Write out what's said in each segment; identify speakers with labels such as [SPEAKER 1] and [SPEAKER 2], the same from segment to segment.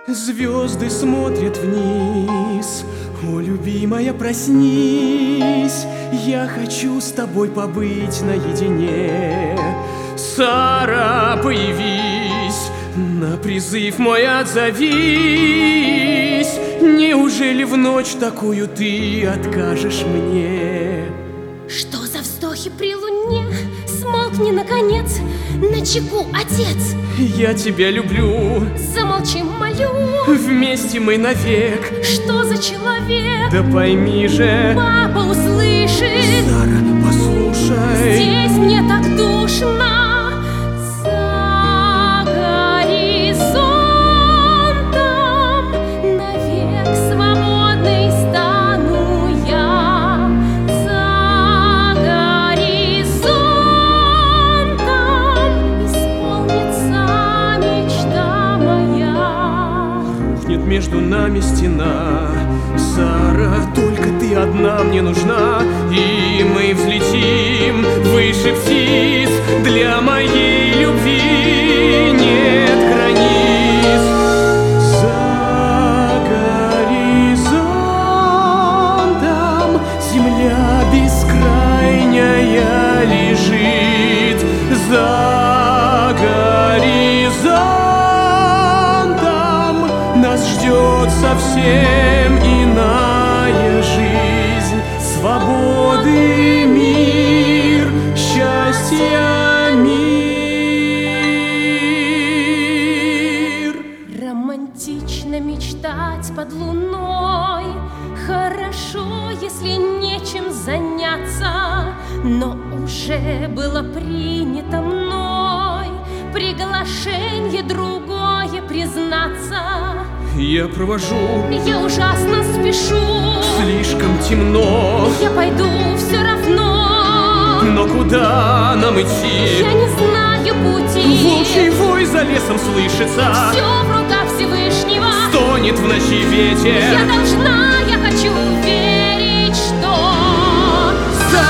[SPEAKER 1] Звезды смотрят вниз. О, любимая, проснись, я хочу с тобой побыть наедине. Сара, появись, на призыв мой отзовись. Неужели в ночь такую ты откажешь мне?
[SPEAKER 2] Что за вздохи при луне? Смолкни, наконец, на чеку, отец.
[SPEAKER 1] Я тебя люблю.
[SPEAKER 2] Замолчи, молю.
[SPEAKER 1] Вместе мы навек.
[SPEAKER 2] Что за человек?
[SPEAKER 1] Да пойми же.
[SPEAKER 2] Папа услышит.
[SPEAKER 1] Сара, послушай.
[SPEAKER 2] Здесь мне так душно. За горизонтом навек свободной стану я. За горизонтом исполнится мечта моя.
[SPEAKER 1] Рухнет между нами стена. Сара, только ты одна мне нужна. И мы взлетим выше птиц. Для моей любви нет границ. За горизонтом земля бескрайняя лежит. За горизонтом нас ждет совсем иная жизнь. Свободы мир, счастья мир.
[SPEAKER 2] Романтично мечтать под луной. Хорошо, если нечем заняться. Но уже было принято мной приглашение другое признаться.
[SPEAKER 1] Я провожу,
[SPEAKER 2] Я ужасно спешу.
[SPEAKER 1] слишком темно.
[SPEAKER 2] Я пойду все равно.
[SPEAKER 1] Но куда нам идти?
[SPEAKER 2] Я не знаю пути.
[SPEAKER 1] Волчий вой за лесом слышится.
[SPEAKER 2] Все в руках Всевышнего.
[SPEAKER 1] Стонет в ночи ветер.
[SPEAKER 2] Я должна, я хочу верить, что
[SPEAKER 1] За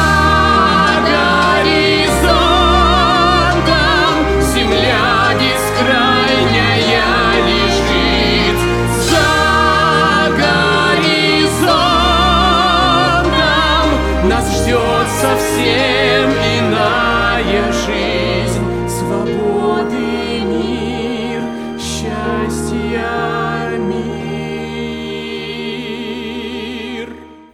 [SPEAKER 1] горизонтом земля бескрайняя лежит. За горизонтом нас ждет совсем иная жизнь. Свободы мир, счастья мир.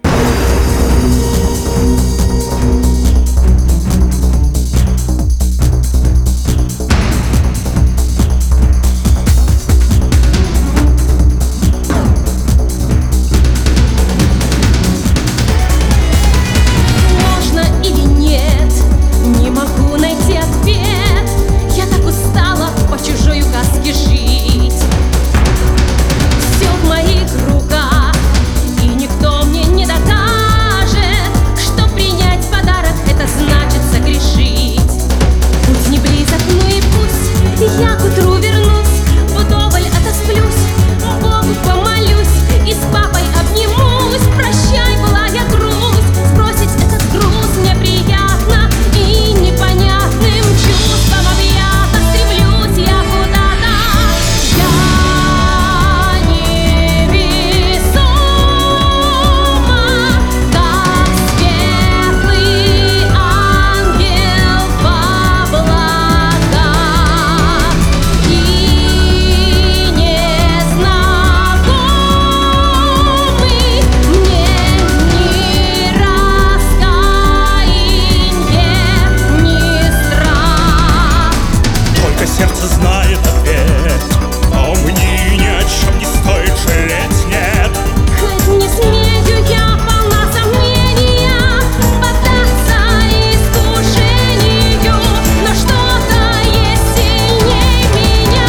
[SPEAKER 2] можно или нет, не могу найти ответ. Я так устала по чужой указке жить. Все в моих руках, и никто мне не докажет, что принять подарок — это значит согрешить. Путь не близок, ну и пусть я к утру вернусь, вдоволь отосплюсь, Богу помолюсь и с папой обнимусь. Прощай, былая грусть, сбросить этот груз мне приятно, и непонятным чувством объята стремлюсь я куда-то. Я невесома, как светлый ангел в облаках, и незнакомый мне ни раскаяние, ни страх.
[SPEAKER 3] Только сердце знает ответ, но мне ни о чем не стоит жалеть, нет.
[SPEAKER 2] Хоть не смею, я полна сомнения поддаться искушению, но что-то есть сильней меня.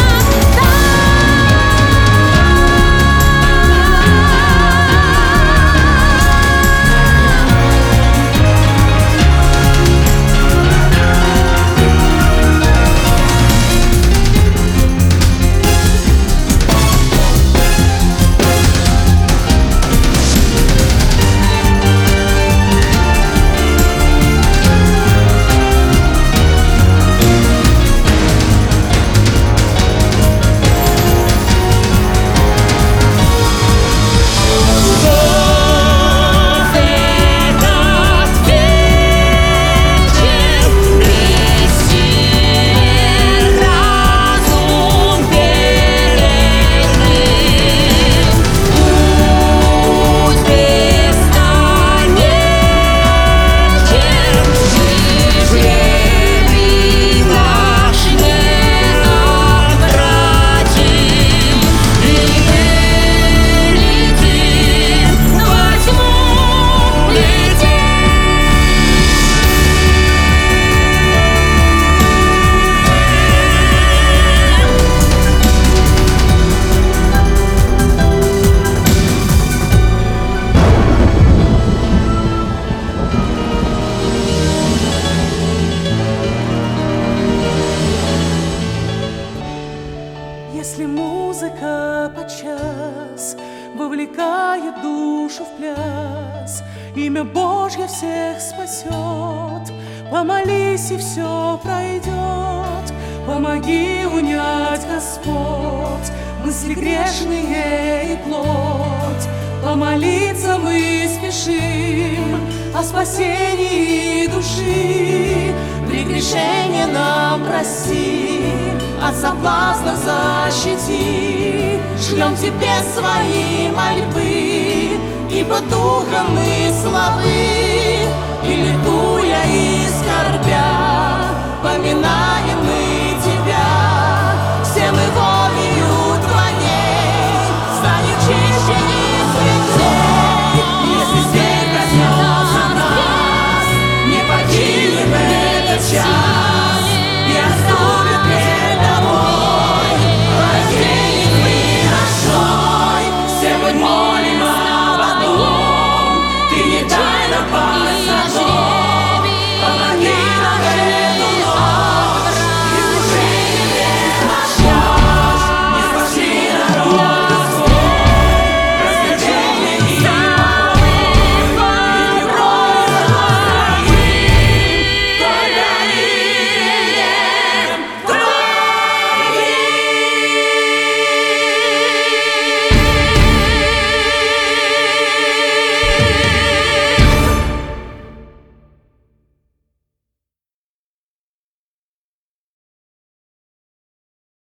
[SPEAKER 1] Если музыка подчас вовлекает душу в пляс, имя Божье всех спасет. Помолись, и все пройдет. Помоги унять, Господь, мысли грешные и плоть. Помолиться мы спешим о спасении души. Прегрешение нам прости, от соблазнов защити. Шлем тебе свои мольбы, ибо духом мы слабы. И ликуя, и скорбя, поминаем мы